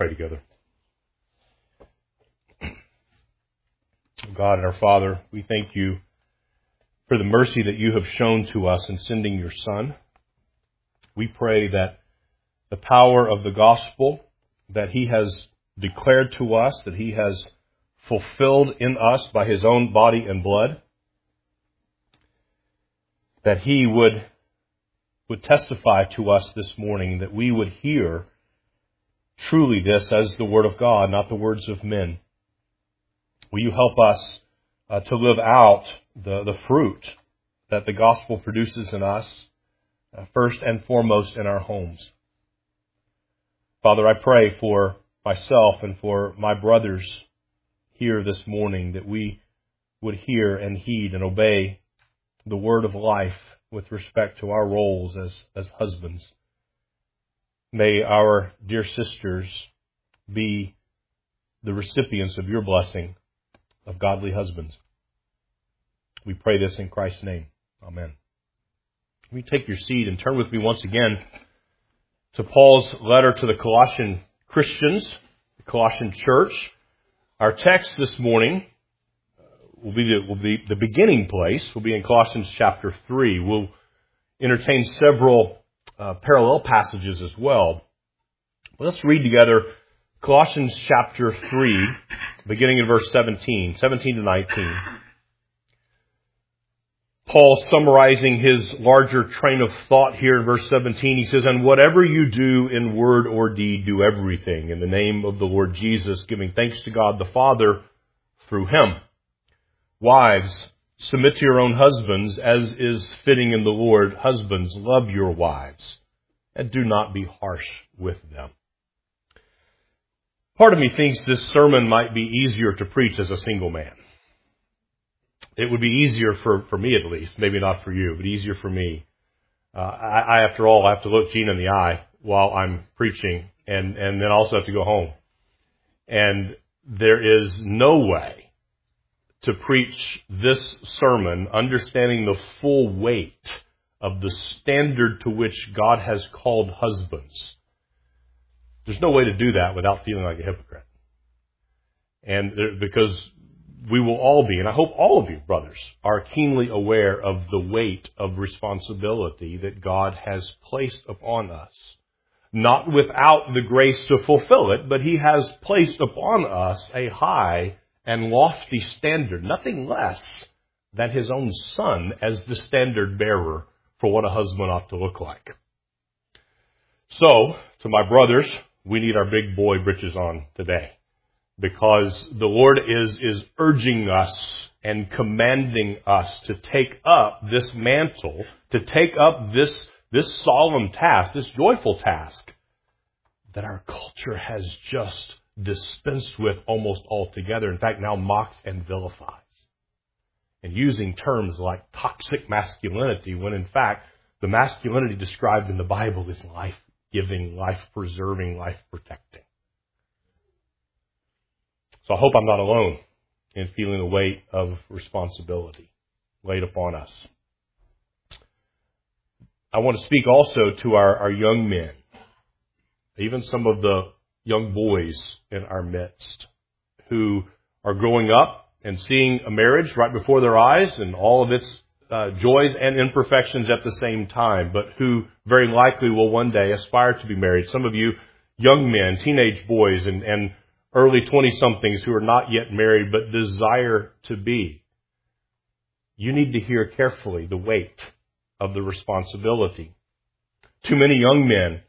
pray together. God and our Father, we thank you for the mercy that you have shown to us in sending your Son. We pray that the power of the gospel that he has declared to us, that he has fulfilled in us by his own body and blood, that he would testify to us this morning, that we would hear truly this as the Word of God, not the words of men. Will you help us to live out the fruit that the gospel produces in us, first and foremost in our homes. Father, I pray for myself and for my brothers here this morning that we would hear and heed and obey the word of life with respect to our roles as husbands. May our dear sisters be the recipients of your blessing of godly husbands. We pray this in Christ's name. Amen. Will you take your seat and turn with me once again to Paul's letter to the Colossian Christians, the Colossian church. Our text this morning will be the beginning place. Will be in Colossians chapter 3. We'll entertain several parallel passages as well. Let's read together Colossians chapter 3, beginning in verse 17 to 19. Paul summarizing his larger train of thought here in verse 17. He says, "And whatever you do in word or deed, do everything in the name of the Lord Jesus, giving thanks to God the Father through him. Wives, submit to your own husbands as is fitting in the Lord. Husbands, love your wives and do not be harsh with them." Part of me thinks this sermon might be easier to preach as a single man. It would be easier for me at least, maybe not for you, but easier for me. I after all, I have to look Gina in the eye while I'm preaching and then also have to go home. And there is no way to preach this sermon understanding the full weight of the standard to which God has called husbands. There's no way to do that without feeling like a hypocrite. And because we will all be, and I hope all of you, brothers, are keenly aware of the weight of responsibility that God has placed upon us. Not without the grace to fulfill it, but he has placed upon us a high and lofty standard, nothing less than his own Son as the standard bearer for what a husband ought to look like. So, to my brothers, we need our big boy britches on today, because the Lord is urging us and commanding us to take up this mantle, to take up this solemn task, this joyful task that our culture has just dispensed with almost altogether. In fact, now mocks and vilifies. And using terms like toxic masculinity, when in fact the masculinity described in the Bible is life-giving, life-preserving, life-protecting. So I hope I'm not alone in feeling the weight of responsibility laid upon us. I want to speak also to our young men, even some of the young boys in our midst who are growing up and seeing a marriage right before their eyes and all of its joys and imperfections at the same time, but who very likely will one day aspire to be married. Some of you young men, teenage boys, and early 20-somethings who are not yet married but desire to be. You need to hear carefully the weight of the responsibility. Too many of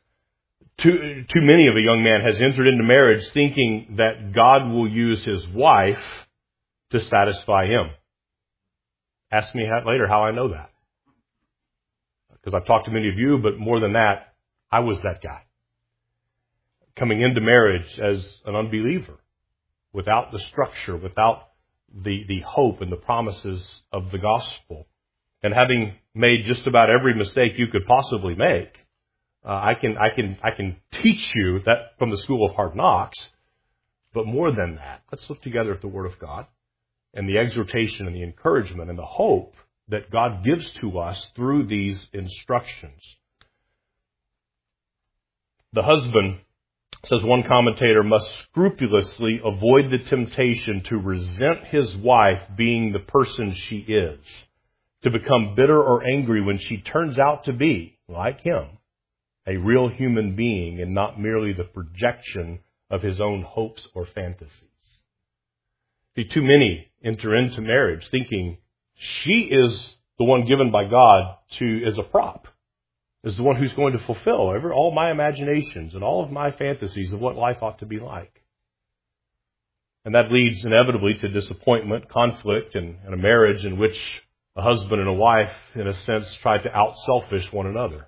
a young man has entered into marriage thinking that God will use his wife to satisfy him. Ask me later how I know that. Because I've talked to many of you, but more than that, I was that guy. Coming into marriage as an unbeliever, without the structure, without the hope and the promises of the gospel, and having made just about every mistake you could possibly make. I can teach you that from the school of hard knocks, but more than that, let's look together at the Word of God and the exhortation and the encouragement and the hope that God gives to us through these instructions. The husband says one commentator must scrupulously avoid the temptation to resent his wife being the person she is, to become bitter or angry when she turns out to be, like him, a real human being and not merely the projection of his own hopes or fantasies. See, too many enter into marriage thinking she is the one given by God as a prop, as the one who's going to fulfill all my imaginations and all of my fantasies of what life ought to be like. And that leads inevitably to disappointment, conflict, and a marriage in which a husband and a wife, in a sense, try to out-selfish one another.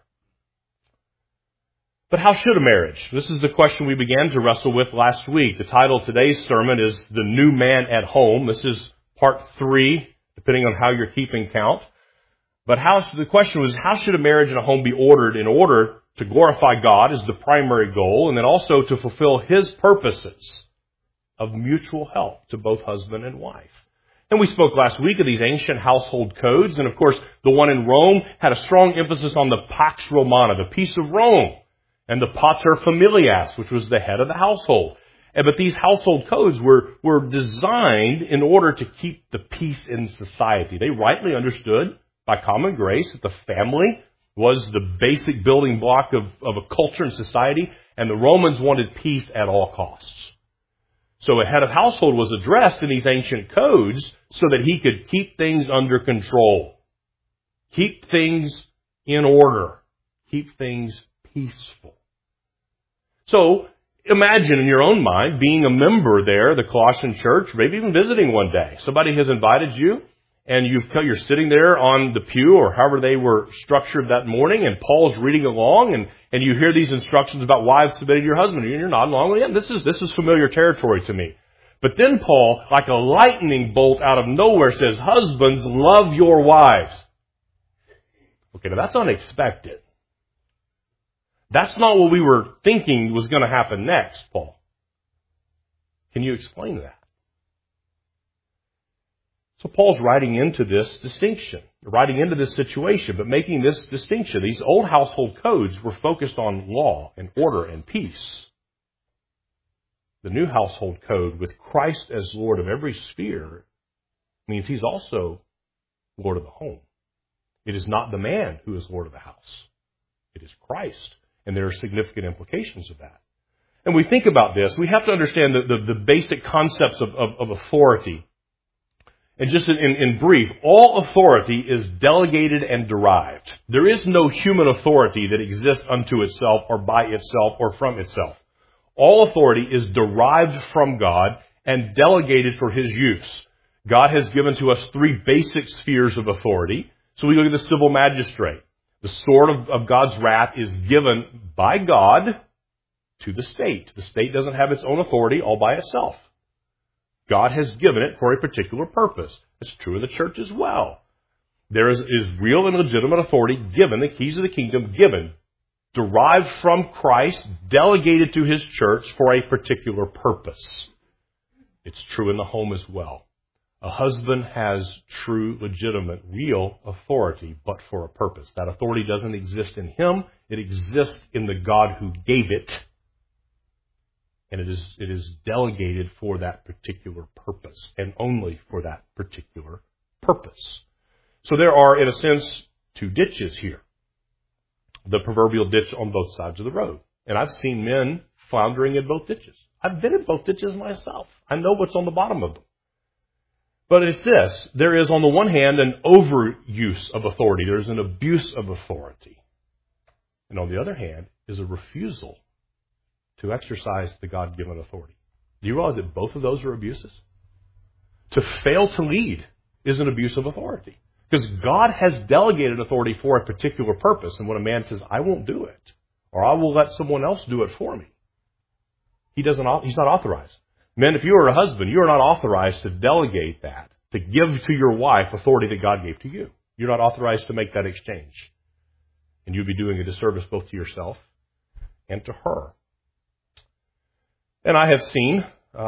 But how should a marriage? This is the question we began to wrestle with last week. The title of today's sermon is The New Man at Home. This is part 3, depending on how you're keeping count. But the question was, how should a marriage and a home be ordered in order to glorify God as the primary goal, and then also to fulfill His purposes of mutual help to both husband and wife? And we spoke last week of these ancient household codes, and of course, the one in Rome had a strong emphasis on the Pax Romana, the peace of Rome, and the Pater Familias, which was the head of the household. But these household codes were designed in order to keep the peace in society. They rightly understood by common grace that the family was the basic building block of a culture and society, and the Romans wanted peace at all costs. So a head of household was addressed in these ancient codes so that he could keep things under control, keep things in order, keep things peaceful. So imagine in your own mind being a member there, the Colossian church, maybe even visiting one day. Somebody has invited you, and you're sitting there on the pew or however they were structured that morning, and Paul's reading along, and you hear these instructions about wives submitting to your husband, and you're nodding along. Yeah, this is familiar territory to me. But then Paul, like a lightning bolt out of nowhere, says, husbands, love your wives. Okay, now that's unexpected. That's not what we were thinking was going to happen next, Paul. Can you explain that? So Paul's writing into this distinction, writing into this situation, but making this distinction. These old household codes were focused on law and order and peace. The new household code, with Christ as Lord of every sphere, means He's also Lord of the home. It is not the man who is Lord of the house. It is Christ. And there are significant implications of that. And we think about this, we have to understand the basic concepts of authority. And just in brief, all authority is delegated and derived. There is no human authority that exists unto itself or by itself or from itself. All authority is derived from God and delegated for His use. God has given to us 3 basic spheres of authority. So we look at the civil magistrate. The sword of God's wrath is given by God to the state. The state doesn't have its own authority all by itself. God has given it for a particular purpose. It's true of the church as well. There is real and legitimate authority given, the keys of the kingdom given, derived from Christ, delegated to His church for a particular purpose. It's true in the home as well. A husband has true, legitimate, real authority, but for a purpose. That authority doesn't exist in him. It exists in the God who gave it. And it is delegated for that particular purpose, and only for that particular purpose. So there are, in a sense, 2 ditches here. The proverbial ditch on both sides of the road. And I've seen men floundering in both ditches. I've been in both ditches myself. I know what's on the bottom of them. But it's this. There is, on the one hand, an overuse of authority. There is an abuse of authority. And on the other hand, is a refusal to exercise the God-given authority. Do you realize that both of those are abuses? To fail to lead is an abuse of authority. Because God has delegated authority for a particular purpose. And when a man says, I won't do it, or I will let someone else do it for me, he's not authorized. Men, if you are a husband, you are not authorized to delegate that, to give to your wife authority that God gave to you. You're not authorized to make that exchange. And you'd be doing a disservice both to yourself and to her. And I have seen,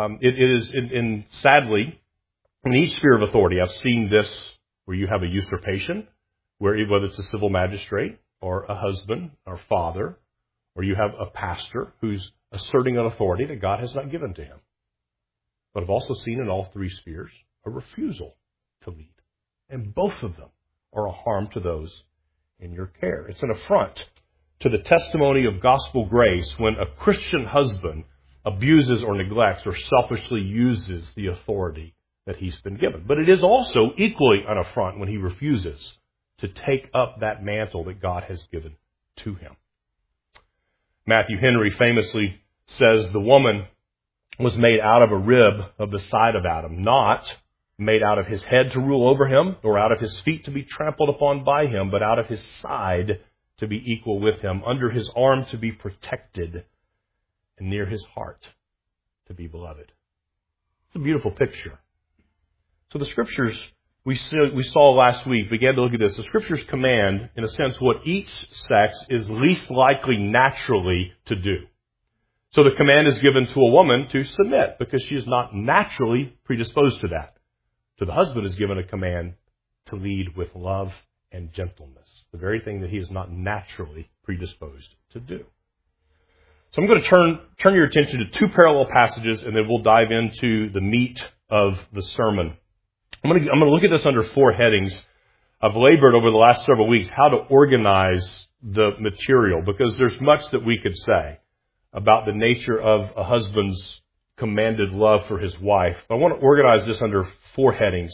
sadly, in each sphere of authority, I've seen this where you have a usurpation, whether it's a civil magistrate or a husband or father or you have a pastor who's asserting an authority that God has not given to him. But I've also seen in all three spheres a refusal to lead. And both of them are a harm to those in your care. It's an affront to the testimony of gospel grace when a Christian husband abuses or neglects or selfishly uses the authority that he's been given. But it is also equally an affront when he refuses to take up that mantle that God has given to him. Matthew Henry famously says the woman was made out of a rib of the side of Adam, not made out of his head to rule over him, or out of his feet to be trampled upon by him, but out of his side to be equal with him, under his arm to be protected, and near his heart to be beloved. It's a beautiful picture. So the Scriptures we saw last week began to look at this. The Scriptures command, in a sense, what each sex is least likely naturally to do. So the command is given to a woman to submit because she is not naturally predisposed to that. To the husband is given a command to lead with love and gentleness, the very thing that he is not naturally predisposed to do. So I'm going to turn your attention to two parallel passages, and then we'll dive into the meat of the sermon. I'm going to look at this under four headings. I've labored over the last several weeks how to organize the material, because there's much that we could say about the nature of a husband's commanded love for his wife. But I want to organize this under four headings.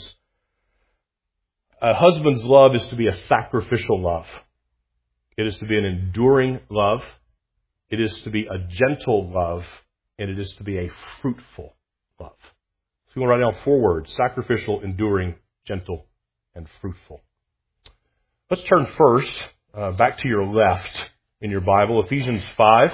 A husband's love is to be a sacrificial love. It is to be an enduring love. It is to be a gentle love. And it is to be a fruitful love. So we want to write down four words: sacrificial, enduring, gentle, and fruitful. Let's turn first back to your left in your Bible, Ephesians 5,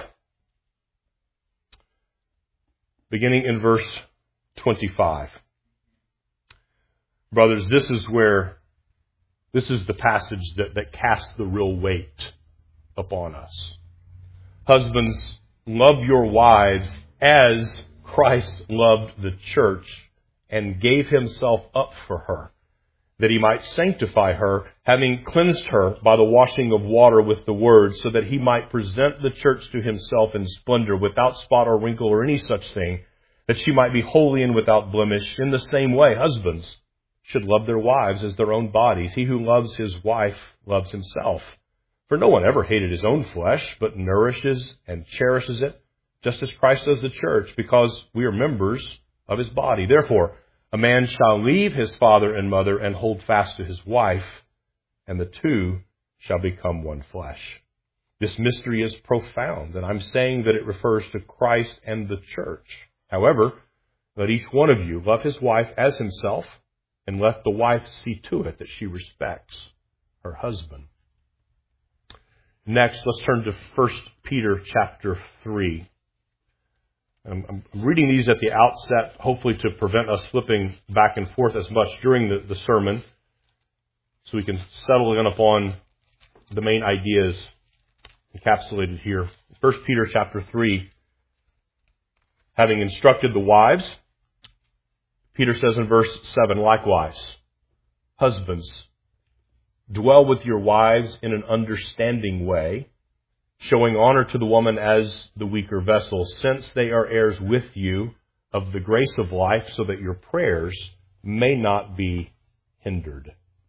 beginning in verse 25. Brothers, this is the passage that casts the real weight upon us. Husbands, love your wives as Christ loved the church and gave himself up for her, that he might sanctify her, having cleansed her by the washing of water with the word, so that he might present the church to himself in splendor, without spot or wrinkle or any such thing, that she might be holy and without blemish. In the same way, husbands should love their wives as their own bodies. He who loves his wife loves himself. For no one ever hated his own flesh, but nourishes and cherishes it, just as Christ does the church, because we are members of his body. Therefore, a man shall leave his father and mother and hold fast to his wife, and the two shall become one flesh. This mystery is profound, and I'm saying that it refers to Christ and the church. However, let each one of you love his wife as himself, and let the wife see to it that she respects her husband. Next, let's turn to 1 Peter chapter 3. I'm reading these at the outset, hopefully to prevent us flipping back and forth as much during the sermon, so we can settle in upon the main ideas encapsulated here. 1 Peter chapter 3, having instructed the wives, Peter says in verse 7, likewise, husbands, dwell with your wives in an understanding way, showing honor to the woman as the weaker vessel, since they are heirs with you of the grace of life, so that your prayers may not be hindered.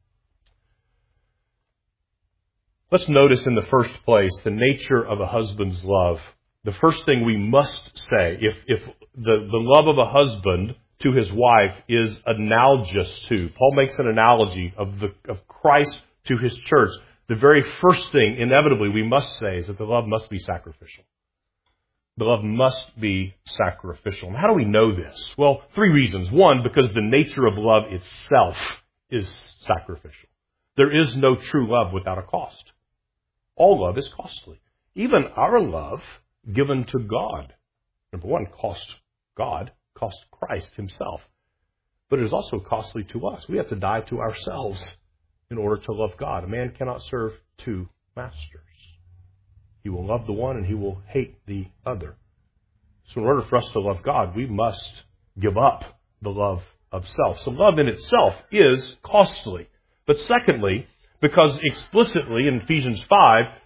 Let's notice in the first place the nature of a husband's love. The first thing we must say, if the love of a husband to his wife is analogous to, Paul makes an analogy of Christ to his church, the very first thing, inevitably, we must say is that the love must be sacrificial. The love must be sacrificial. And how do we know this? Well, three reasons. One, because the nature of love itself is sacrificial. There is no true love without a cost. All love is costly. Even our love given to God, number one, cost God, cost Christ himself. But it is also costly to us. We have to die to ourselves in order to love God. A man cannot serve two masters. He will love the one and he will hate the other. So in order for us to love God, we must give up the love of self. So love in itself is costly. But secondly, because explicitly in Ephesians 5,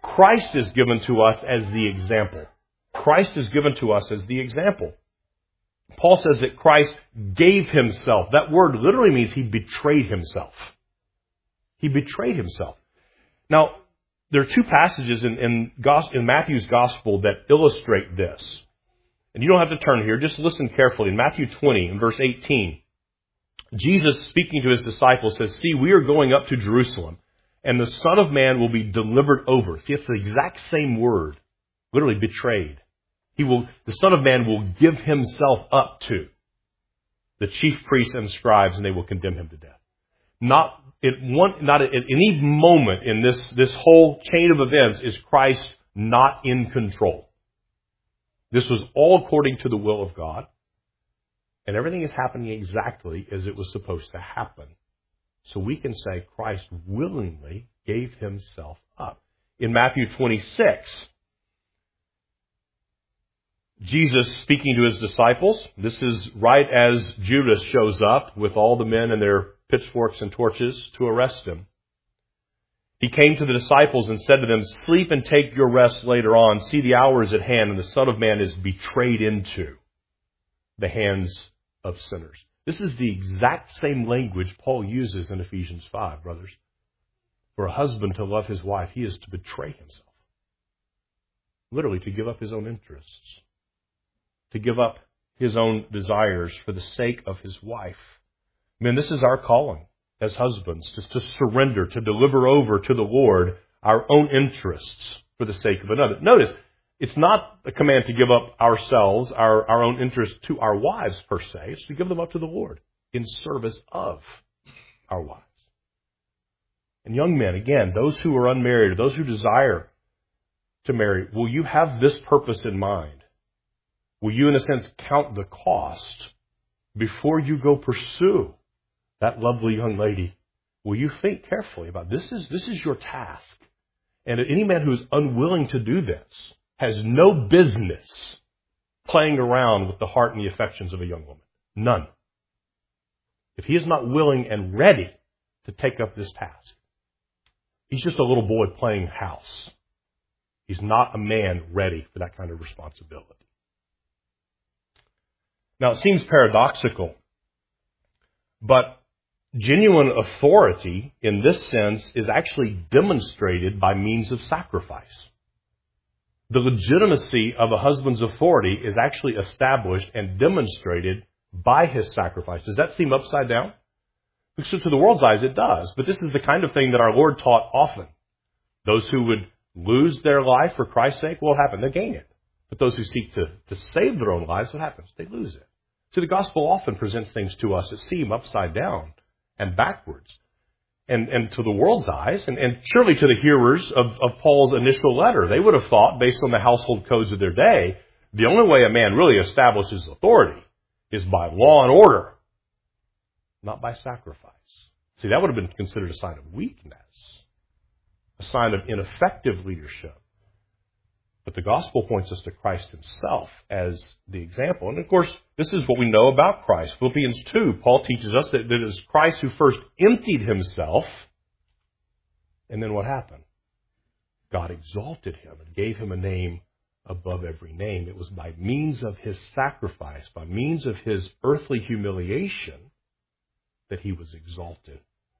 Christ is given to us as the example. Christ is given to us as the example. Paul says that Christ gave himself. That word literally means he betrayed himself. He betrayed himself. Now, there are two passages in Matthew's gospel that illustrate this. And you don't have to turn here. Just listen carefully. In Matthew 20, in verse 18, Jesus, speaking to his disciples, says, "See, we are going up to Jerusalem, and the Son of Man will be delivered over." See, it's the exact same word. Literally, betrayed. The Son of Man will give himself up to the chief priests and scribes, and they will condemn him to death. Not at any moment in this whole chain of events is Christ not in control. This was all according to the will of God, and everything is happening exactly as it was supposed to happen. So we can say Christ willingly gave himself up. In Matthew 26, Jesus speaking to his disciples, this is right as Judas shows up with all the men and their pitchforks and torches to arrest him. He came to the disciples and said to them, "Sleep and take your rest later on. See, the hour is at hand, and the Son of Man is betrayed into the hands of sinners." This is the exact same language Paul uses in Ephesians 5, brothers. For a husband to love his wife, he is to betray himself. Literally, to give up his own interests. To give up his own desires for the sake of his wife. Men, this is our calling as husbands, to surrender, to deliver over to the Lord our own interests for the sake of another. Notice, it's not a command to give up ourselves, our own interests to our wives per se. It's to give them up to the Lord in service of our wives. And young men, again, those who are unmarried, or those who desire to marry, will you have this purpose in mind? Will you, in a sense, count the cost before you go pursue that lovely young lady? Will you think carefully about this is your task. And any man who is unwilling to do this has no business playing around with the heart and the affections of a young woman. None. If he is not willing and ready to take up this task, he's just a little boy playing house. He's not a man ready for that kind of responsibility. Now, it seems paradoxical, but genuine authority in this sense is actually demonstrated by means of sacrifice. The legitimacy of a husband's authority is actually established and demonstrated by his sacrifice. Does that seem upside down? So to the world's eyes, it does. But this is the kind of thing that our Lord taught often. Those who would lose their life for Christ's sake, what will happen? They gain it. But those who seek to save their own lives, what happens? They lose it. So the gospel often presents things to us that seem upside down and backwards. And to the world's eyes, and surely to the hearers of Paul's initial letter, they would have thought, based on the household codes of their day, the only way a man really establishes authority is by law and order, not by sacrifice. See, that would have been considered a sign of weakness, a sign of ineffective leadership. But the gospel points us to Christ himself as the example. And of course, this is what we know about Christ. Philippians 2, Paul teaches us that it is Christ who first emptied himself. And then what happened? God exalted him and gave him a name above every name. It was by means of his sacrifice, by means of his earthly humiliation, that he was exalted.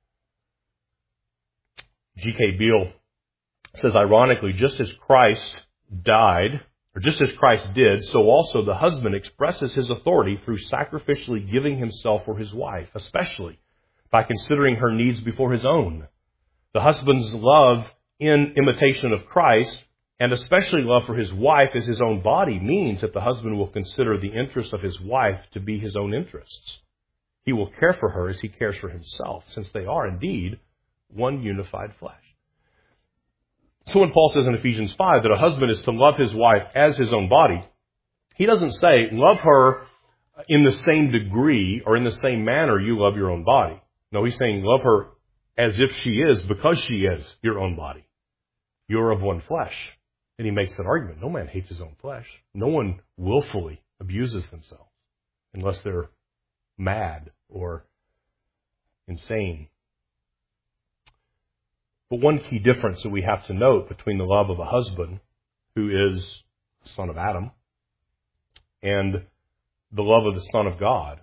G.K. Beale says, ironically, just as Christ died, or just as Christ did, so also the husband expresses his authority through sacrificially giving himself for his wife, especially by considering her needs before his own. The husband's love in imitation of Christ, and especially love for his wife as his own body, means that the husband will consider the interests of his wife to be his own interests. He will care for her as he cares for himself, since they are indeed one unified flesh. So when Paul says in Ephesians 5 that a husband is to love his wife as his own body, he doesn't say love her in the same degree or in the same manner you love your own body. No, he's saying love her as if she is, because she is your own body. You're of one flesh. And he makes that argument. No man hates his own flesh. No one willfully abuses themselves unless they're mad or insane. But one key difference that we have to note between the love of a husband, who is the son of Adam, and the love of the Son of God,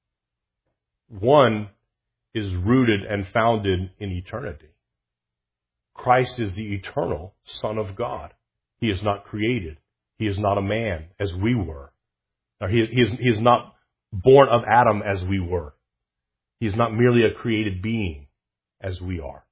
one is rooted and founded in eternity. Christ is the eternal Son of God. He is not created. He is not a man as we were. Or he is not born of Adam as we were. He is not merely a created being as we are.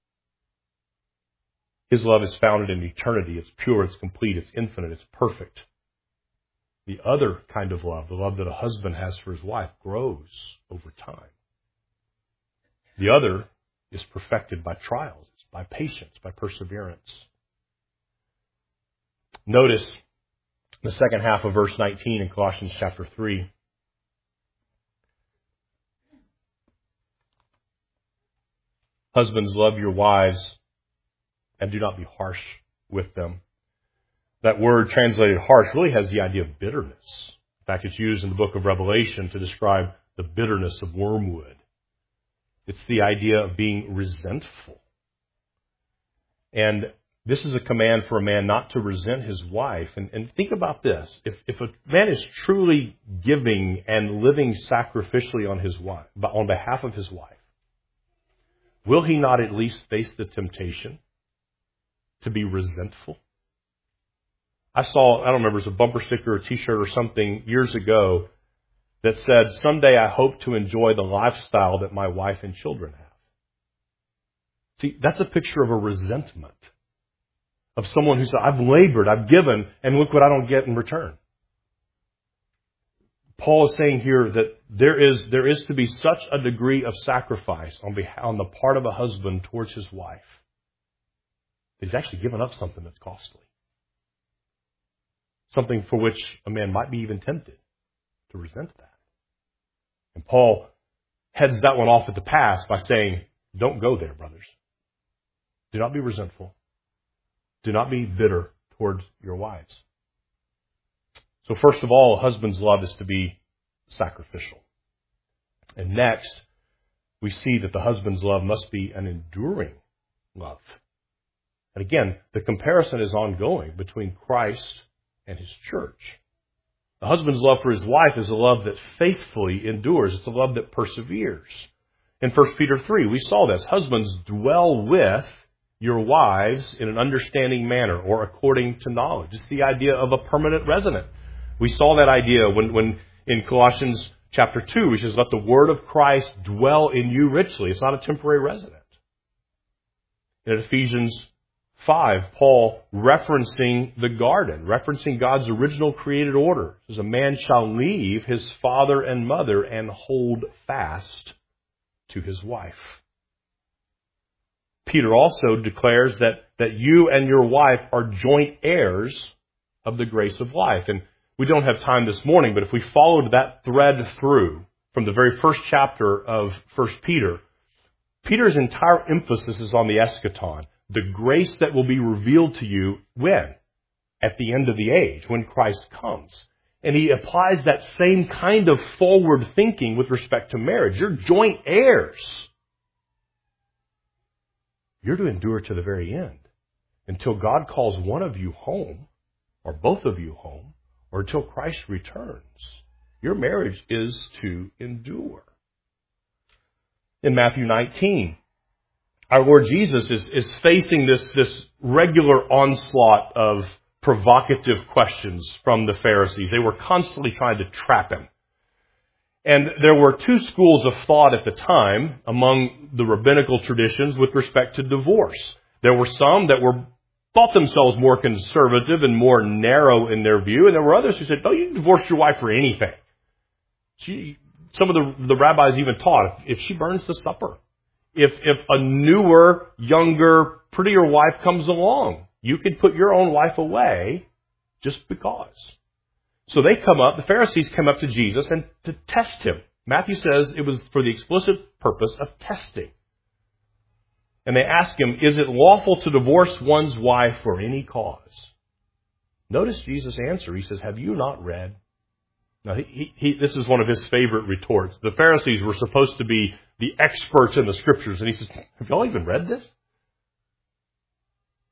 His love is founded in eternity. It's pure, it's complete, it's infinite, it's perfect. The other kind of love, the love that a husband has for his wife, grows over time. The other is perfected by trials, by patience, by perseverance. Notice the second half of verse 19 in Colossians chapter 3. Husbands, love your wives and do not be harsh with them. That word translated harsh really has the idea of bitterness. In fact, it's used in the book of Revelation to describe the bitterness of wormwood. It's the idea of being resentful. And this is a command for a man not to resent his wife. And think about this. If a man is truly giving and living sacrificially on his wife, on behalf of his wife, will he not at least face the temptation to be resentful? I don't remember, it was a bumper sticker or a t-shirt or something years ago that said, "Someday I hope to enjoy the lifestyle that my wife and children have." See, that's a picture of a resentment. Of someone who said, "I've labored, I've given, and look what I don't get in return." Paul is saying here that there is to be such a degree of sacrifice on the part of a husband towards his wife. He's actually given up something that's costly. Something for which a man might be even tempted to resent that. And Paul heads that one off at the pass by saying, don't go there, brothers. Do not be resentful. Do not be bitter towards your wives. So first of all, a husband's love is to be sacrificial. And next, we see that the husband's love must be an enduring love. And again, the comparison is ongoing between Christ and his church. The husband's love for his wife is a love that faithfully endures. It's a love that perseveres. In 1 Peter 3, we saw this. Husbands, dwell with your wives in an understanding manner or according to knowledge. It's the idea of a permanent resident. We saw that idea when in Colossians chapter 2, which says, let the word of Christ dwell in you richly. It's not a temporary resident. In Ephesians 5, Paul referencing the garden, referencing God's original created order. It says, a man shall leave his father and mother and hold fast to his wife. Peter also declares that you and your wife are joint heirs of the grace of life. And we don't have time this morning, but if we followed that thread through from the very first chapter of 1 Peter, Peter's entire emphasis is on the eschaton, the grace that will be revealed to you when? At the end of the age, when Christ comes. And he applies that same kind of forward thinking with respect to marriage. You're joint heirs. You're to endure to the very end until God calls one of you home, or both of you home, or until Christ returns. Your marriage is to endure. In Matthew 19, our Lord Jesus is facing this regular onslaught of provocative questions from the Pharisees. They were constantly trying to trap him. And there were two schools of thought at the time among the rabbinical traditions with respect to divorce. There were some that thought themselves more conservative and more narrow in their view, and there were others who said, "No, you can divorce your wife for anything." Some of the rabbis even taught if she burns the supper, if a newer, younger, prettier wife comes along, you could put your own wife away just because. So the Pharisees come up to Jesus and to test him. Matthew says it was for the explicit purpose of testing. And they ask him, is it lawful to divorce one's wife for any cause? Notice Jesus' answer. He says, have you not read? Now, this is one of his favorite retorts. The Pharisees were supposed to be the experts in the Scriptures. And he says, have y'all even read this?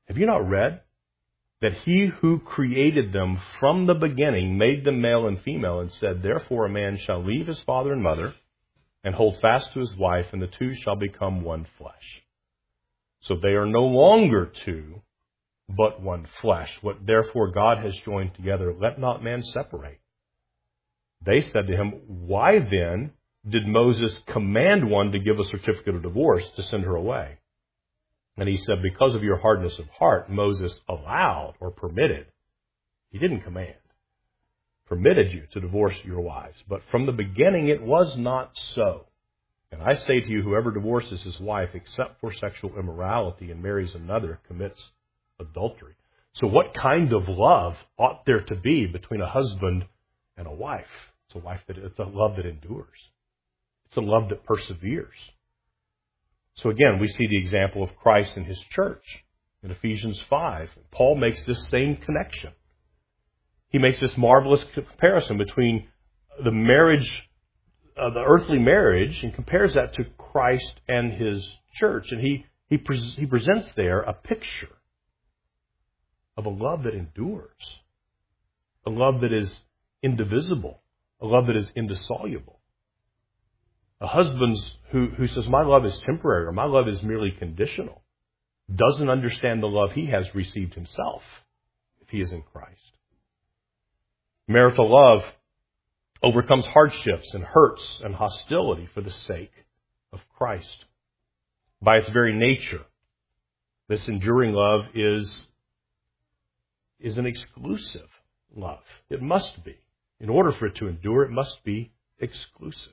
Have you not read that He who created them from the beginning made them male and female and said, therefore a man shall leave his father and mother and hold fast to his wife, and the two shall become one flesh. So they are no longer two, but one flesh. What therefore God has joined together, let not man separate. They said to him, why then did Moses command one to give a certificate of divorce to send her away? And he said, because of your hardness of heart, Moses allowed or permitted. He didn't command. Permitted you to divorce your wives. But from the beginning it was not so. And I say to you, whoever divorces his wife except for sexual immorality and marries another commits adultery. So what kind of love ought there to be between a husband and a wife? It's a love that endures. It's a love that perseveres. So again, we see the example of Christ and His church in Ephesians 5. Paul makes this same connection. He makes this marvelous comparison between the marriage, the earthly marriage, and compares that to Christ and His church. And he presents there a picture of a love that endures, a love that is indivisible, a love that is indissoluble. A husband who says, my love is temporary or my love is merely conditional, doesn't understand the love he has received himself if he is in Christ. Marital love overcomes hardships and hurts and hostility for the sake of Christ. By its very nature, this enduring love is an exclusive love. It must be. In order for it to endure, it must be exclusive.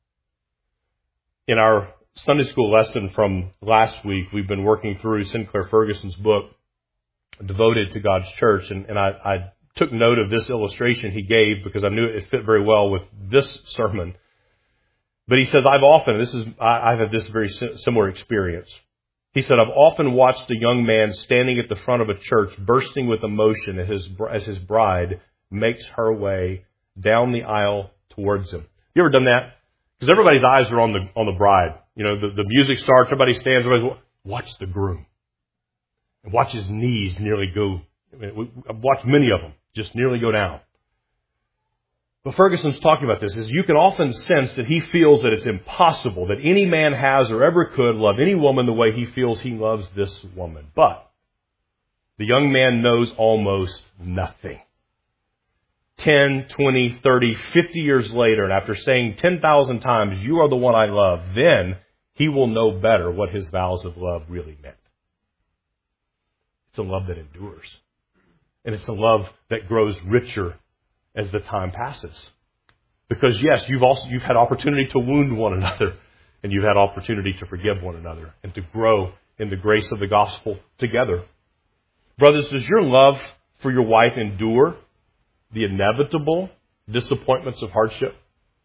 In our Sunday school lesson from last week, we've been working through Sinclair Ferguson's book, Devoted to God's Church, and I took note of this illustration he gave because I knew it fit very well with this sermon. But he says, I've had this very similar experience. He said, I've often watched a young man standing at the front of a church bursting with emotion as his bride makes her way down the aisle towards him. You ever done that? Because everybody's eyes are on the bride. You know, the music starts, everybody stands, everybody's, watch the groom. And watch his knees nearly go. I've watched many of them just nearly go down. But Ferguson's talking about this, is you can often sense that he feels that it's impossible that any man has or ever could love any woman the way he feels he loves this woman. But the young man knows almost nothing. 10, 20, 30, 50 years later, and after saying 10,000 times, you are the one I love, then he will know better what his vows of love really meant. It's a love that endures. And it's a love that grows richer as the time passes. Because yes, you've had opportunity to wound one another, and you've had opportunity to forgive one another, and to grow in the grace of the gospel together. Brothers, does your love for your wife endure the inevitable disappointments of hardship?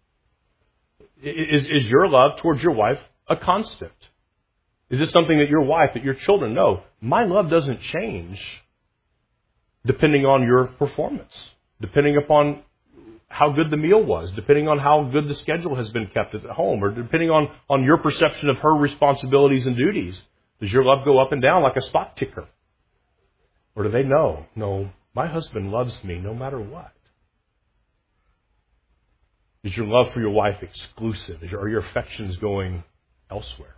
Is your love towards your wife a constant? Is this something that your wife, that your children know? My love doesn't change depending on your performance, depending upon how good the meal was, depending on how good the schedule has been kept at home, or depending on your perception of her responsibilities and duties. Does your love go up and down like a stock ticker? Or do they know, no, my husband loves me no matter what? Is your love for your wife exclusive? Are your affections going elsewhere?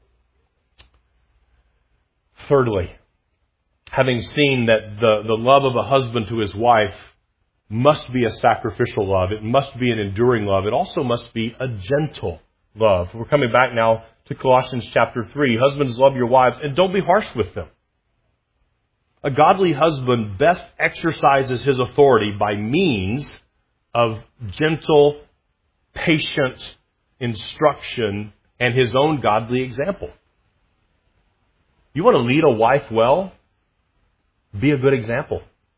Thirdly, having seen that the love of a husband to his wife must be a sacrificial love, it must be an enduring love, it also must be a gentle love. We're coming back now to Colossians chapter 3. Husbands, love your wives and don't be harsh with them. A godly husband best exercises his authority by means of gentle, patient instruction and his own godly example. You want to lead a wife well? Be a good example.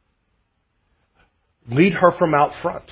Lead her from out front.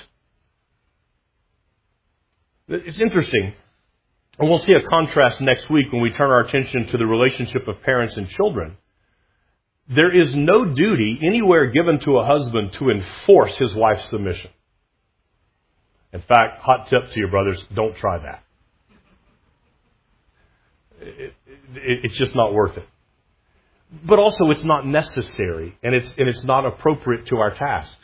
It's interesting. And we'll see a contrast next week when we turn our attention to the relationship of parents and children. There is no duty anywhere given to a husband to enforce his wife's submission. In fact, hot tip to your brothers, don't try that. It's just not worth it. But also it's not necessary, and it's not appropriate to our task.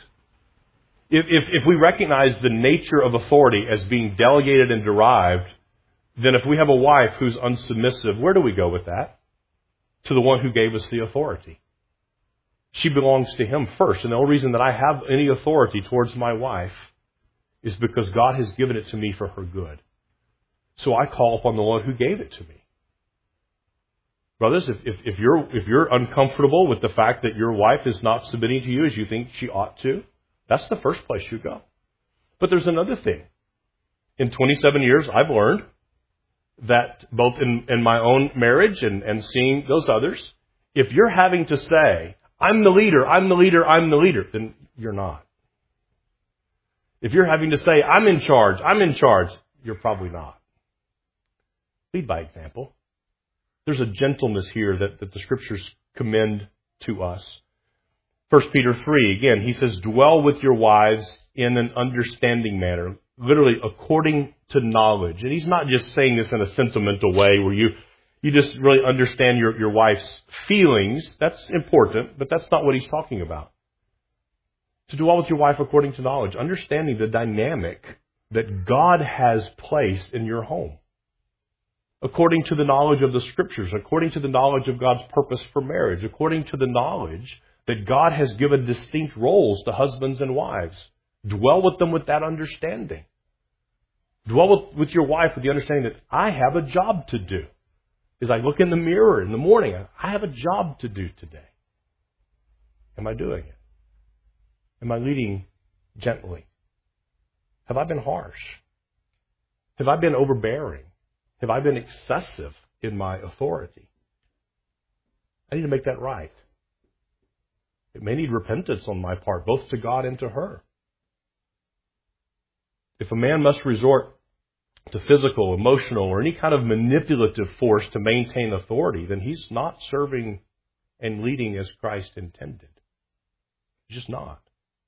If we recognize the nature of authority as being delegated and derived, then if we have a wife who's unsubmissive, where do we go with that? To the one who gave us the authority. She belongs to Him first. And the only reason that I have any authority towards my wife is because God has given it to me for her good. So I call upon the one who gave it to me. Brothers, if you're uncomfortable with the fact that your wife is not submitting to you as you think she ought to, that's the first place you go. But there's another thing. In 27 years, I've learned that both in my own marriage and seeing those others, if you're having to say, I'm the leader, I'm the leader, I'm the leader, then you're not. If you're having to say, I'm in charge, you're probably not. Lead by example. There's a gentleness here that the Scriptures commend to us. 1 Peter 3, again, he says, dwell with your wives in an understanding manner, literally according to knowledge. And he's not just saying this in a sentimental way where you just really understand your wife's feelings. That's important, but that's not what he's talking about. To dwell with your wife according to knowledge, understanding the dynamic that God has placed in your home. According to the knowledge of the Scriptures, according to the knowledge of God's purpose for marriage, according to the knowledge that God has given distinct roles to husbands and wives. Dwell with them with that understanding. Dwell with your wife with the understanding that I have a job to do. As I look in the mirror in the morning, I have a job to do today. Am I doing it? Am I leading gently? Have I been harsh? Have I been overbearing? Have I been excessive in my authority? I need to make that right. It may need repentance on my part, both to God and to her. If a man must resort to physical, emotional, or any kind of manipulative force to maintain authority, then he's not serving and leading as Christ intended. He's just not.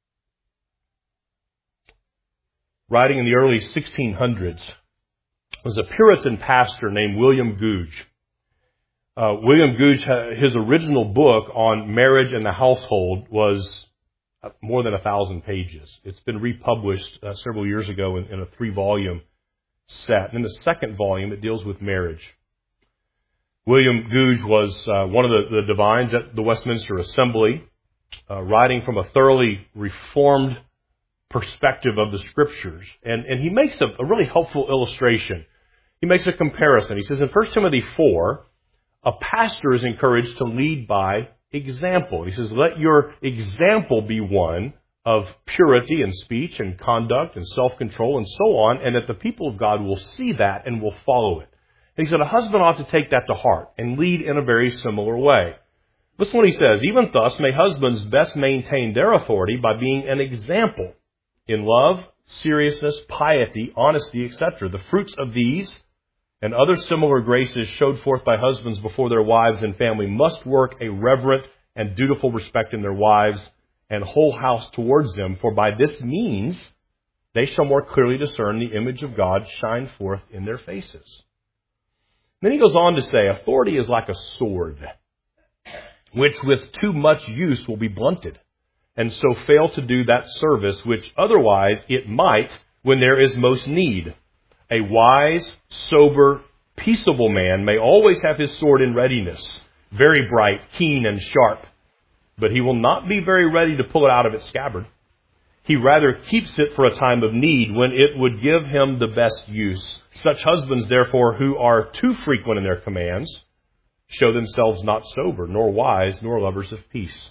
Writing in the early 1600s was a Puritan pastor named William Gouge. William Gouge, his original book on marriage and the household was more than 1,000 pages. It's been republished several years ago in a 3-volume set. And in the second volume, it deals with marriage. William Gouge was one of the divines at the Westminster Assembly, writing from a thoroughly reformed perspective of the Scriptures. And he makes a really helpful illustration. He makes a comparison. He says in 1 Timothy 4, a pastor is encouraged to lead by example. He says, let your example be one of purity in speech and conduct and self-control and so on, and that the people of God will see that and will follow it. And he said a husband ought to take that to heart and lead in a very similar way. Listen what he says. Even thus may husbands best maintain their authority by being an example in love, seriousness, piety, honesty, etc. The fruits of these and other similar graces showed forth by husbands before their wives and family must work a reverent and dutiful respect in their wives and whole house towards them, for by this means they shall more clearly discern the image of God shine forth in their faces. Then he goes on to say, authority is like a sword, which with too much use will be blunted, and so fail to do that service which otherwise it might when there is most need. A wise, sober, peaceable man may always have his sword in readiness, very bright, keen, and sharp, but he will not be very ready to pull it out of its scabbard. He rather keeps it for a time of need when it would give him the best use. Such husbands, therefore, who are too frequent in their commands, show themselves not sober, nor wise, nor lovers of peace.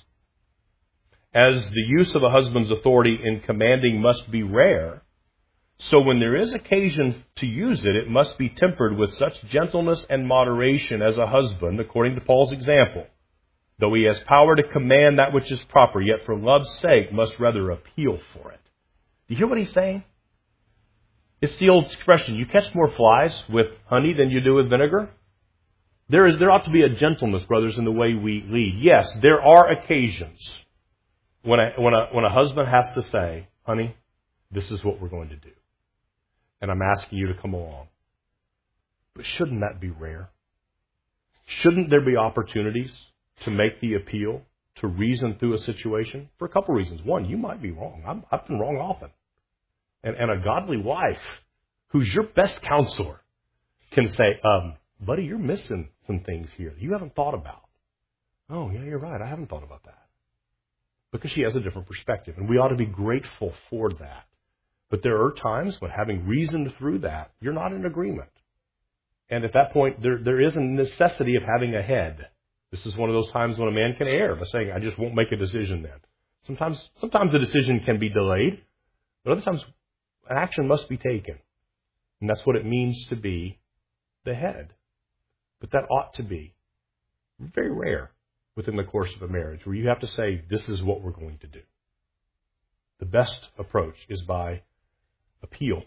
As the use of a husband's authority in commanding must be rare, so when there is occasion to use it, it must be tempered with such gentleness and moderation as a husband, according to Paul's example. Though he has power to command that which is proper, yet for love's sake must rather appeal for it. Do you hear what he's saying? It's the old expression, you catch more flies with honey than you do with vinegar. There ought to be a gentleness, brothers, in the way we lead. Yes, there are occasions when a husband has to say, honey, this is what we're going to do. And I'm asking you to come along. But shouldn't that be rare? Shouldn't there be opportunities to make the appeal, to reason through a situation? For a couple reasons. One, you might be wrong. I've been wrong often. And a godly wife who's your best counselor can say, buddy, you're missing some things here you haven't thought about. Oh, yeah, you're right. I haven't thought about that. Because she has a different perspective. And we ought to be grateful for that. But there are times when, having reasoned through that, you're not in agreement. And at that point, there is a necessity of having a head. This is one of those times when a man can err by saying, I just won't make a decision then. Sometimes the decision can be delayed, but other times an action must be taken. And that's what it means to be the head. But that ought to be very rare within the course of a marriage, where you have to say, this is what we're going to do. The best approach is by appeal.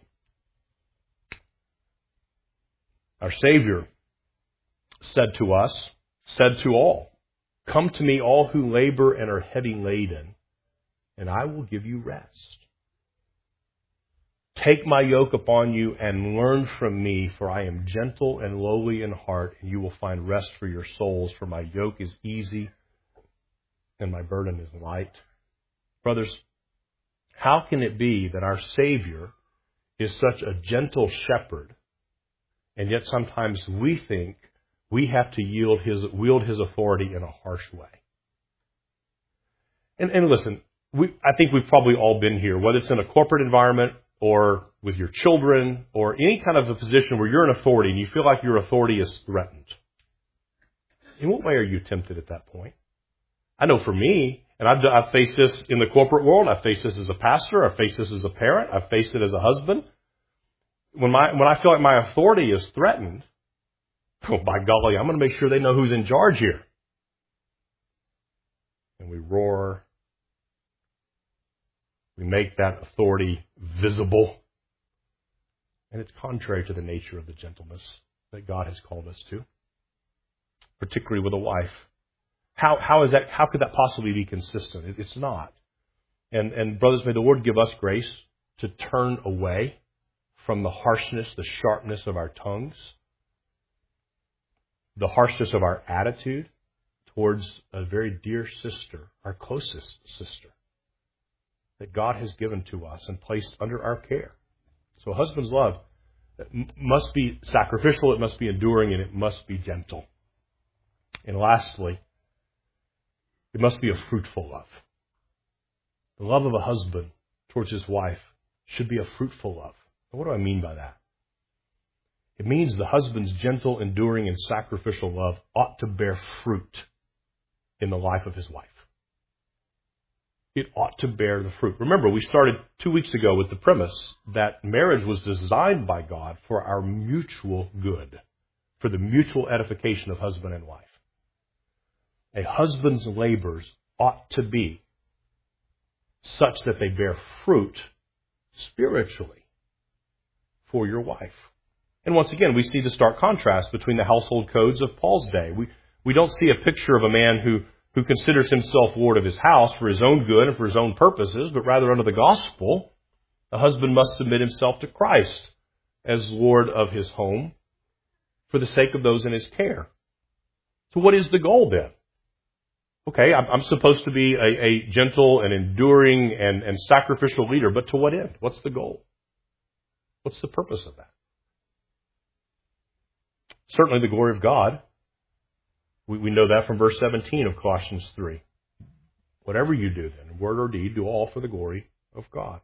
Our Savior said to us, said to all, come to me, all who labor and are heavy laden, and I will give you rest. Take my yoke upon you and learn from me, for I am gentle and lowly in heart, and you will find rest for your souls, for my yoke is easy and my burden is light. Brothers, how can it be that our Savior is such a gentle shepherd, and yet sometimes we think we have to wield his authority in a harsh way? And listen, I think we've probably all been here, whether it's in a corporate environment or with your children or any kind of a position where you're an authority and you feel like your authority is threatened. In what way are you tempted at that point? I know for me, and I've faced this in the corporate world, I've faced this as a pastor, I've faced this as a parent, I've faced it as a husband. When I feel like my authority is threatened, oh, by golly, I'm going to make sure they know who's in charge here. And we roar. We make that authority visible. And it's contrary to the nature of the gentleness that God has called us to, particularly with a wife. How could that possibly be consistent? It's not. And brothers, may the Lord give us grace to turn away from the harshness, the sharpness of our tongues, the harshness of our attitude towards a very dear sister, our closest sister, that God has given to us and placed under our care. So a husband's love must be sacrificial, it must be enduring, and it must be gentle. And lastly, it must be a fruitful love. The love of a husband towards his wife should be a fruitful love. And what do I mean by that? It means the husband's gentle, enduring, and sacrificial love ought to bear fruit in the life of his wife. It ought to bear the fruit. Remember, we started 2 weeks ago with the premise that marriage was designed by God for our mutual good, for the mutual edification of husband and wife. A husband's labors ought to be such that they bear fruit spiritually for your wife. And once again, we see the stark contrast between the household codes of Paul's day. We don't see a picture of a man who considers himself Lord of his house for his own good and for his own purposes, but rather under the gospel, a husband must submit himself to Christ as Lord of his home for the sake of those in his care. So what is the goal then? Okay, I'm supposed to be a gentle and enduring and sacrificial leader, but to what end? What's the goal? What's the purpose of that? Certainly the glory of God. We know that from verse 17 of Colossians 3. Whatever you do then, word or deed, do all for the glory of God.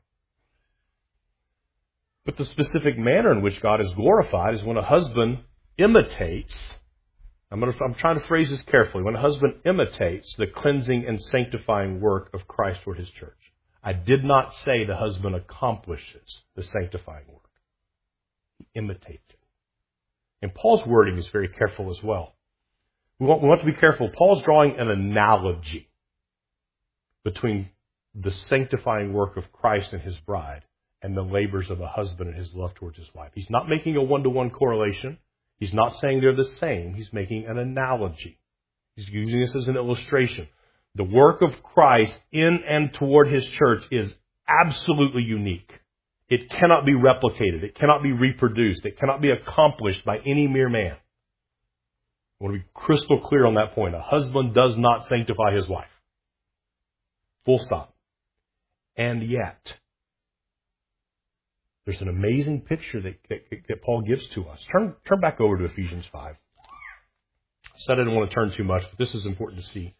But the specific manner in which God is glorified is when a husband imitates, I'm trying to phrase this carefully, when a husband imitates the cleansing and sanctifying work of Christ toward his church. I did not say the husband accomplishes the sanctifying work. He imitates it. And Paul's wording is very careful as well. We want to be careful. Paul's drawing an analogy between the sanctifying work of Christ and his bride and the labors of a husband and his love towards his wife. He's not making a one-to-one correlation. He's not saying they're the same. He's making an analogy. He's using this as an illustration. The work of Christ in and toward his church is absolutely unique. It cannot be replicated. It cannot be reproduced. It cannot be accomplished by any mere man. I want to be crystal clear on that point. A husband does not sanctify his wife. Full stop. And yet, there's an amazing picture that Paul gives to us. Turn back over to Ephesians 5. I said I didn't want to turn too much, but this is important to see.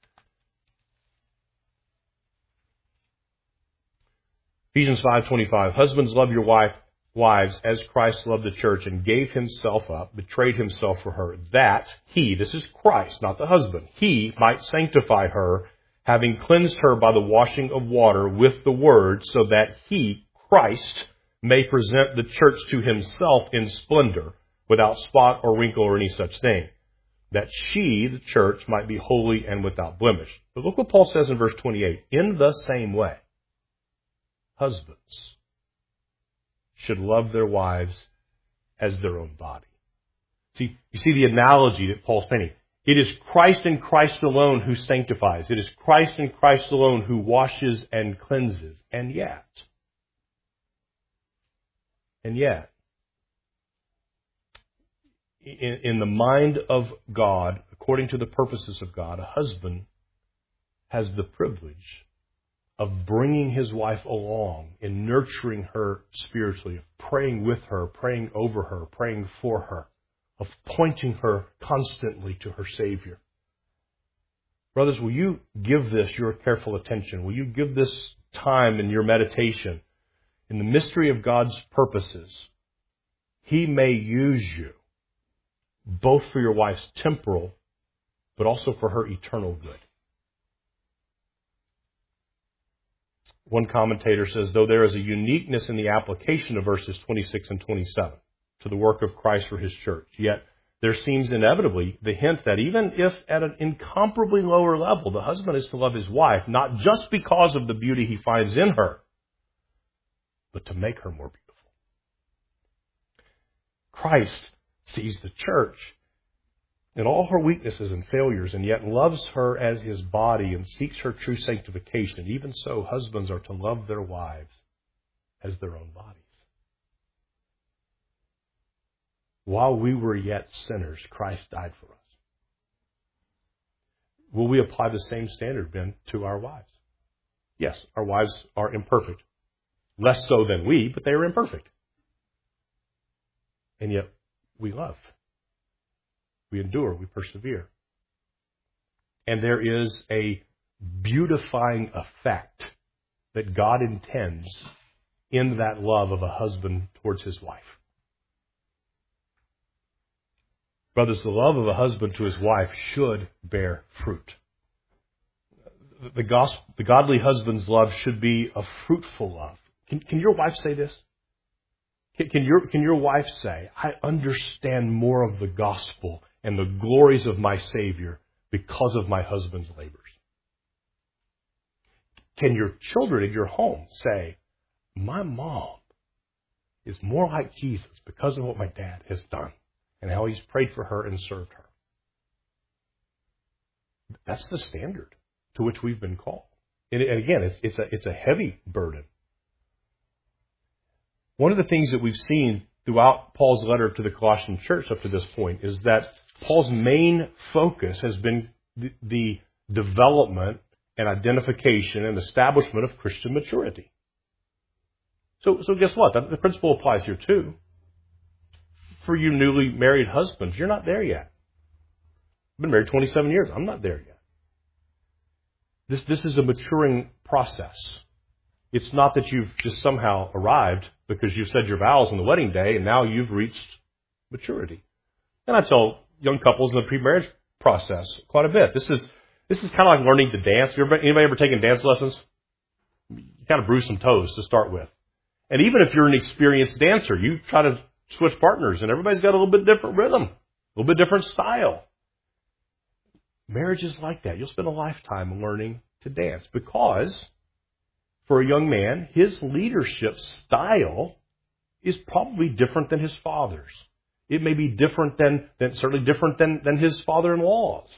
Ephesians 5:25. Husbands, love your wives as Christ loved the church and gave himself up, betrayed himself for her, that he, this is Christ, not the husband, he might sanctify her, having cleansed her by the washing of water with the word, so that he, Christ, may present the church to himself in splendor, without spot or wrinkle or any such thing, that she, the church, might be holy and without blemish. But look what Paul says in verse 28. In the same way, husbands should love their wives as their own body. See, you see the analogy that Paul's painting. It is Christ and Christ alone who sanctifies. It is Christ and Christ alone who washes and cleanses. And yet, in the mind of God, according to the purposes of God, a husband has the privilege of bringing his wife along and nurturing her spiritually, of praying with her, praying over her, praying for her, of pointing her constantly to her Savior. Brothers, will you give this your careful attention? Will you give this time in your meditation in the mystery of God's purposes? He may use you both for your wife's temporal, but also for her eternal good. One commentator says, though there is a uniqueness in the application of verses 26 and 27 to the work of Christ for his church, yet there seems inevitably the hint that even if at an incomparably lower level, the husband is to love his wife, not just because of the beauty he finds in her, but to make her more beautiful. Christ sees the church in all her weaknesses and failures, and yet loves her as his body and seeks her true sanctification. Even so, husbands are to love their wives as their own bodies. While we were yet sinners, Christ died for us. Will we apply the same standard, Ben, to our wives? Yes, our wives are imperfect. Less so than we, but they are imperfect. And yet, we love. We endure, we persevere. And there is a beautifying effect that God intends in that love of a husband towards his wife. Brothers, the love of a husband to his wife should bear fruit. The godly husband's love should be a fruitful love. Can your wife say this? Can your wife say, I understand more of the gospel and the glories of my Savior because of my husband's labors? Can your children in your home say, my mom is more like Jesus because of what my dad has done and how he's prayed for her and served her? That's the standard to which we've been called. And again, it's a heavy burden. One of the things that we've seen throughout Paul's letter to the Colossian church up to this point is that Paul's main focus has been the development and identification and establishment of Christian maturity. So guess what? The principle applies here too. For you newly married husbands, you're not there yet. I've been married 27 years. I'm not there yet. This is a maturing process. It's not that you've just somehow arrived because you've said your vows on the wedding day and now you've reached maturity. And I tell young couples in the pre-marriage process quite a bit. This is kind of like learning to dance. Anybody ever taken dance lessons? You kind of bruise some toes to start with. And even if you're an experienced dancer, you try to switch partners and everybody's got a little bit different rhythm, a little bit different style. Marriage is like that. You'll spend a lifetime learning to dance because for a young man, his leadership style is probably different than his father's. It may be different certainly different than his father-in-law's.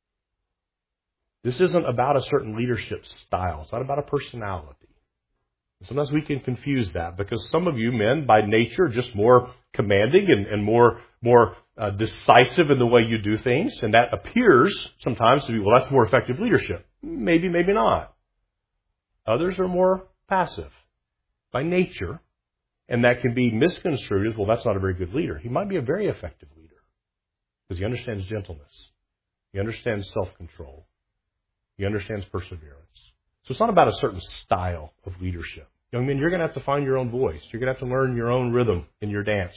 This isn't about a certain leadership style. It's not about a personality. Sometimes we can confuse that because some of you men, by nature, are just more commanding and more decisive in the way you do things, and that appears sometimes to be, well, that's more effective leadership. Maybe, maybe not. Others are more passive by nature, and that can be misconstrued as, well, that's not a very good leader. He might be a very effective leader because he understands gentleness. He understands self-control. He understands perseverance. So it's not about a certain style of leadership. Young men, you're going to have to find your own voice. You're going to have to learn your own rhythm in your dance.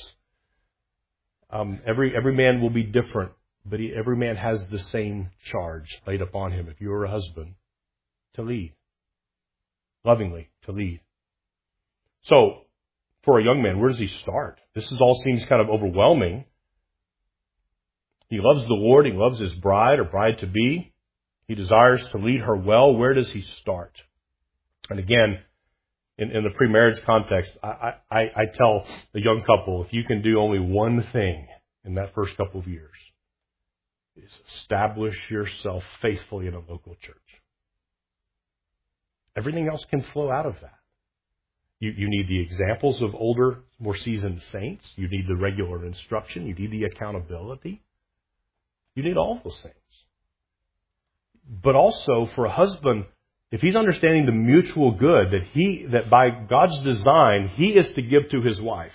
Every man will be different, but every man has the same charge laid upon him, if you are a husband, to lead. Lovingly, to lead. So, for a young man, where does he start? This all seems kind of overwhelming. He loves the Lord. He loves his bride or bride-to-be. He desires to lead her well. Where does he start? And again, in the pre-marriage context, I tell the young couple, if you can do only one thing in that first couple of years, is establish yourself faithfully in a local church. Everything else can flow out of that. You need the examples of older, more seasoned saints. You need the regular instruction. You need the accountability. You need all those things. But also, for a husband, if he's understanding the mutual good that by God's design, he is to give to his wife,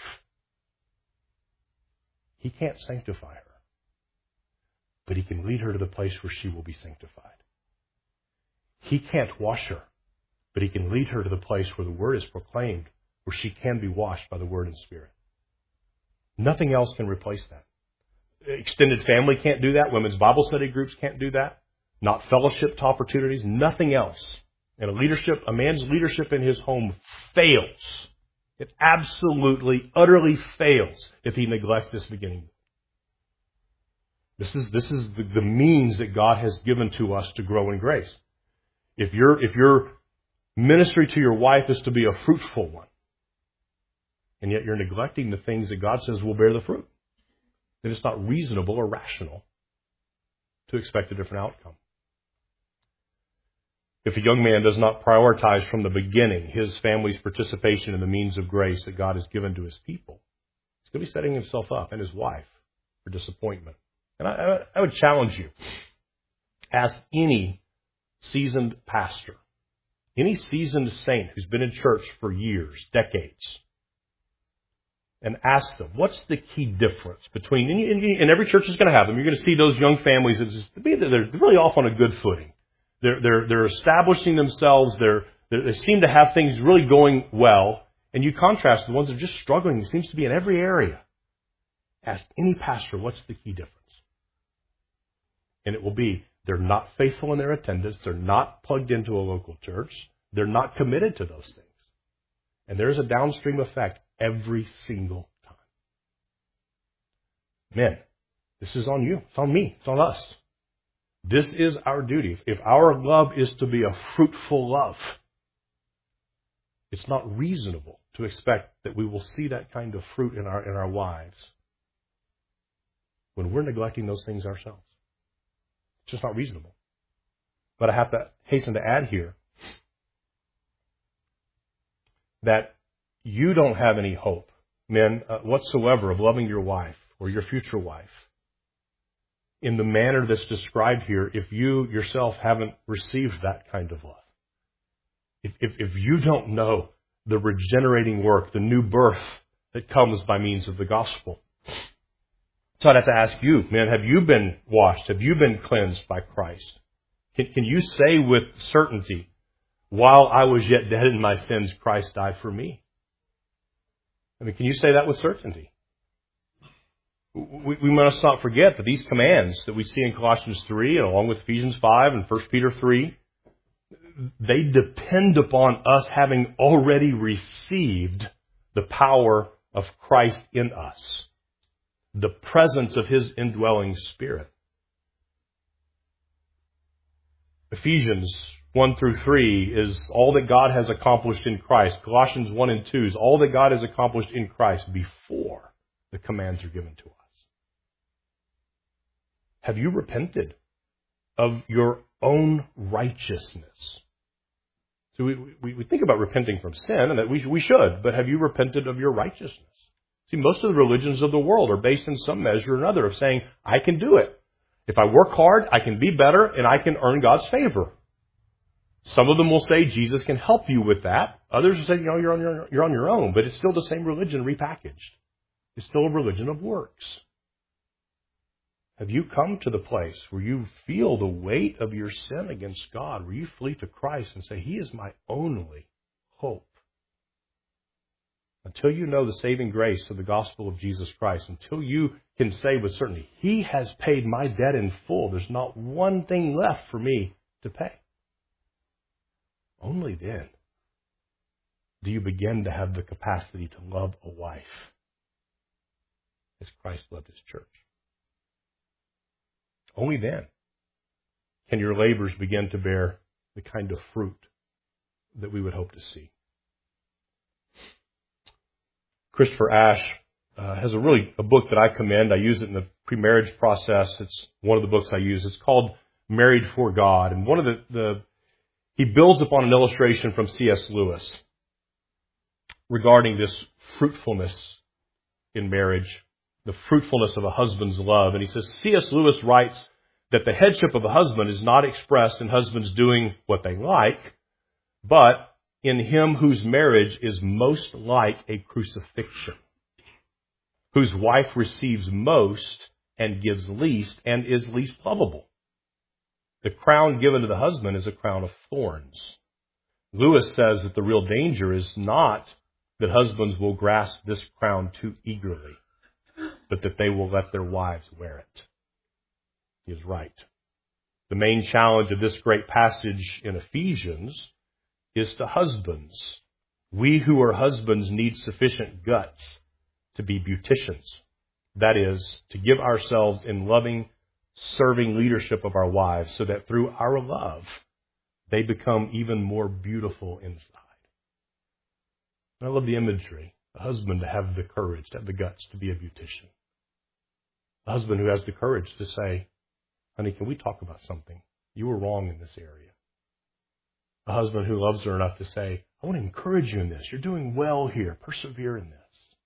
he can't sanctify her. But he can lead her to the place where she will be sanctified. He can't wash her, but he can lead her to the place where the Word is proclaimed, where she can be washed by the Word and Spirit. Nothing else can replace that. Extended family can't do that. Women's Bible study groups can't do that. Not fellowship opportunities. Nothing else. And a man's leadership in his home fails. It absolutely, utterly fails if he neglects this beginning. This is the means that God has given to us to grow in grace. If your ministry to your wife is to be a fruitful one, and yet you're neglecting the things that God says will bear the fruit, then it's not reasonable or rational to expect a different outcome. If a young man does not prioritize from the beginning his family's participation in the means of grace that God has given to his people, he's going to be setting himself up and his wife for disappointment. And I would challenge you, ask any seasoned pastor, any seasoned saint who's been in church for years, decades, and ask them, what's the key difference between, and every church is going to have them, you're going to see those young families that they're really off on a good footing. They're establishing themselves, they seem to have things really going well, and you contrast the ones that are just struggling. It seems to be in every area. Ask any pastor, what's the key difference? And it will be, they're not faithful in their attendance, they're not plugged into a local church, they're not committed to those things. And there's a downstream effect every single time. Men, this is on you, it's on me, it's on us. This is our duty. If our love is to be a fruitful love, it's not reasonable to expect that we will see that kind of fruit in our wives when we're neglecting those things ourselves. It's just not reasonable. But I have to hasten to add here that you don't have any hope, men, whatsoever of loving your wife or your future wife in the manner that's described here if you yourself haven't received that kind of love. If you don't know the regenerating work, the new birth that comes by means of the gospel. So I'd have to ask you, man, have you been washed? Have you been cleansed by Christ? Can you say with certainty, while I was yet dead in my sins, Christ died for me? I mean, can you say that with certainty? We must not forget that these commands that we see in Colossians 3 and along with Ephesians 5 and 1 Peter 3, they depend upon us having already received the power of Christ in us, the presence of His indwelling Spirit. Ephesians 1 through 3 is all that God has accomplished in Christ. Colossians 1 and 2 is all that God has accomplished in Christ before the commands are given to us. Have you repented of your own righteousness? So we think about repenting from sin, and that we should, but have you repented of your righteousness? See, most of the religions of the world are based in some measure or another of saying, I can do it. If I work hard, I can be better, and I can earn God's favor. Some of them will say Jesus can help you with that. Others will say, you're on your own. But it's still the same religion repackaged. It's still a religion of works. Have you come to the place where you feel the weight of your sin against God, where you flee to Christ and say, He is my only hope? Until you know the saving grace of the gospel of Jesus Christ, until you can say with certainty, He has paid my debt in full, there's not one thing left for me to pay. Only then do you begin to have the capacity to love a wife as Christ loved His church. Only then can your labors begin to bear the kind of fruit that we would hope to see. Christopher Ash has a book that I commend. I use it in the pre-marriage process. It's one of the books I use. It's called Married for God. And one of he builds upon an illustration from C.S. Lewis regarding this fruitfulness in marriage, the fruitfulness of a husband's love. And he says, C.S. Lewis writes that the headship of a husband is not expressed in husbands doing what they like, but in him whose marriage is most like a crucifixion, whose wife receives most and gives least and is least lovable. The crown given to the husband is a crown of thorns. Lewis says that the real danger is not that husbands will grasp this crown too eagerly, but that they will let their wives wear it. He is right. The main challenge of this great passage in Ephesians is to husbands. We who are husbands need sufficient guts to be beauticians. That is, to give ourselves in loving, serving leadership of our wives so that through our love, they become even more beautiful inside. I love the imagery. A husband to have the courage, to have the guts to be a beautician. A husband who has the courage to say, honey, can we talk about something? You were wrong in this area. A husband who loves her enough to say, I want to encourage you in this. You're doing well here. Persevere in this.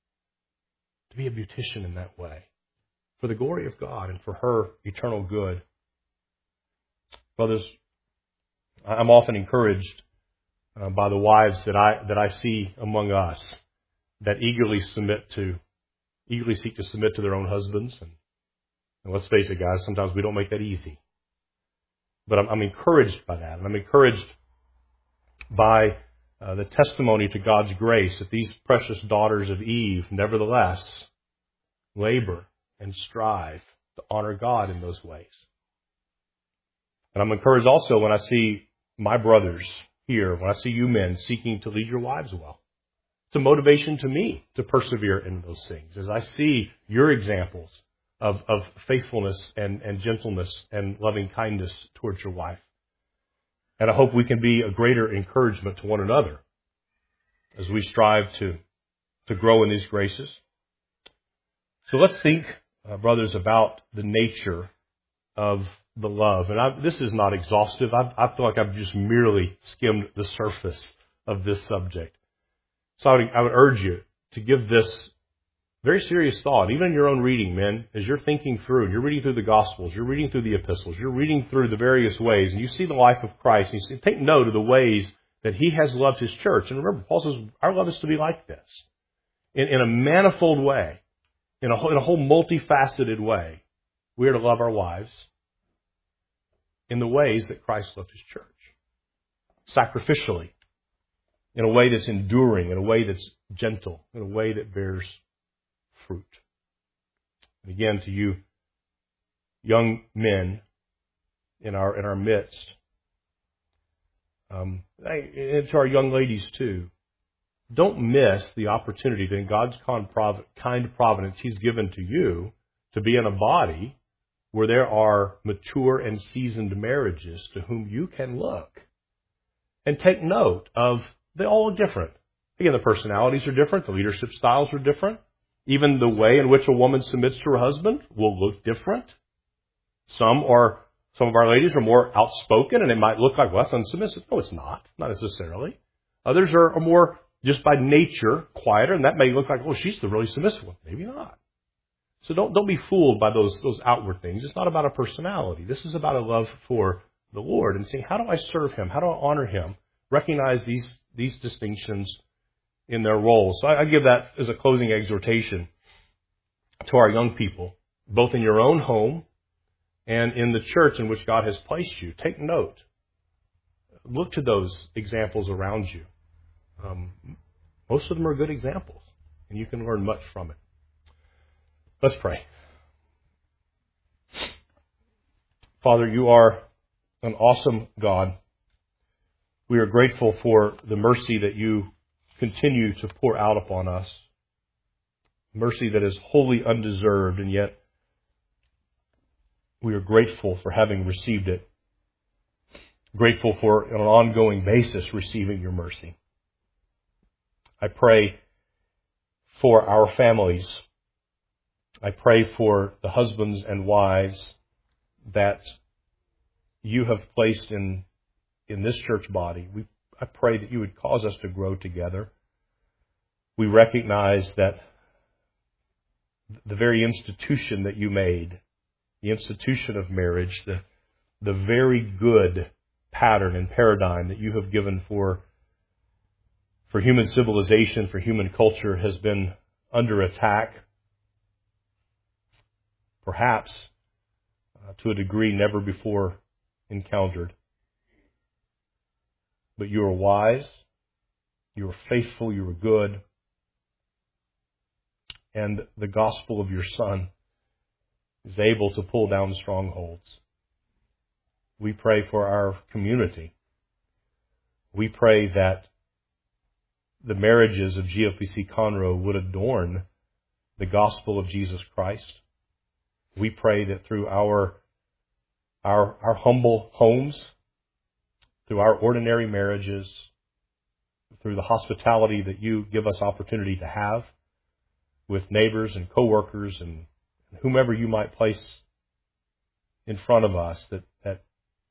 To be a beautician in that way. For the glory of God and for her eternal good. Brothers, I'm often encouraged by the wives that I see among us that eagerly seek to submit to their own husbands. And let's face it, guys, sometimes we don't make that easy. But I'm encouraged by that. And I'm encouraged by the testimony to God's grace that these precious daughters of Eve nevertheless labor and strive to honor God in those ways. And I'm encouraged also when I see my brothers here, when I see you men seeking to lead your wives well. It's a motivation to me to persevere in those things as I see your examples of faithfulness and gentleness and loving kindness towards your wife. And I hope we can be a greater encouragement to one another as we strive to grow in these graces. So let's think, brothers, about the nature of the love. And this is not exhaustive. I feel like I've just merely skimmed the surface of this subject. So I would urge you to give this very serious thought, even in your own reading, men, as you're thinking through, and you're reading through the Gospels, you're reading through the epistles, you're reading through the various ways, and you see the life of Christ, and you take note of the ways that He has loved His church. And remember, Paul says, our love is to be like this, in a manifold way, in a whole multifaceted way. We are to love our wives in the ways that Christ loved His church, sacrificially, in a way that's enduring, in a way that's gentle, in a way that bears fruit. And again, to you young men in our midst, and to our young ladies too, don't miss the opportunity that in God's kind providence He's given to you to be in a body where there are mature and seasoned marriages to whom you can look and take note of. They're all different. Again, the personalities are different. The leadership styles are different. Even the way in which a woman submits to her husband will look different. Some of our ladies are more outspoken, and it might look like, well, that's unsubmissive. No, it's not. Not necessarily. Others are more just by nature quieter, and that may look like, oh, she's the really submissive one. Maybe not. So don't be fooled by those outward things. It's not about a personality. This is about a love for the Lord and saying, how do I serve Him? How do I honor Him? Recognize these distinctions in their roles. So I give that as a closing exhortation to our young people, both in your own home and in the church in which God has placed you. Take note. Look to those examples around you. Most of them are good examples, and you can learn much from it. Let's pray. Father, you are an awesome God. We are grateful for the mercy that you continue to pour out upon us. Mercy that is wholly undeserved, and yet we are grateful for having received it. Grateful for, on an ongoing basis, receiving your mercy. I pray for our families. I pray for the husbands and wives that you have placed in this church body. I pray that you would cause us to grow together. We recognize that the very institution that you made, the institution of marriage, the very good pattern and paradigm that you have given for human civilization, for human culture, has been under attack, perhaps to a degree never before encountered. But you are wise, you are faithful, you are good, and the gospel of your Son is able to pull down strongholds. We pray for our community. We pray that the marriages of GFBC Conroe would adorn the gospel of Jesus Christ. We pray that through our humble homes, through our ordinary marriages, through the hospitality that you give us opportunity to have with neighbors and coworkers and whomever you might place in front of us, that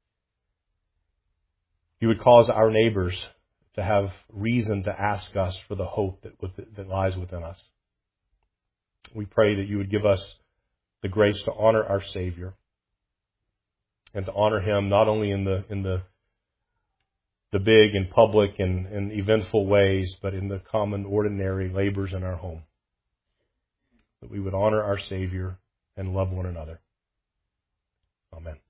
you would cause our neighbors to have reason to ask us for the hope that lies within us. We pray that you would give us the grace to honor our Savior and to honor Him not only in the big and public and eventful ways, but in the common, ordinary labors in our home. That we would honor our Savior and love one another. Amen.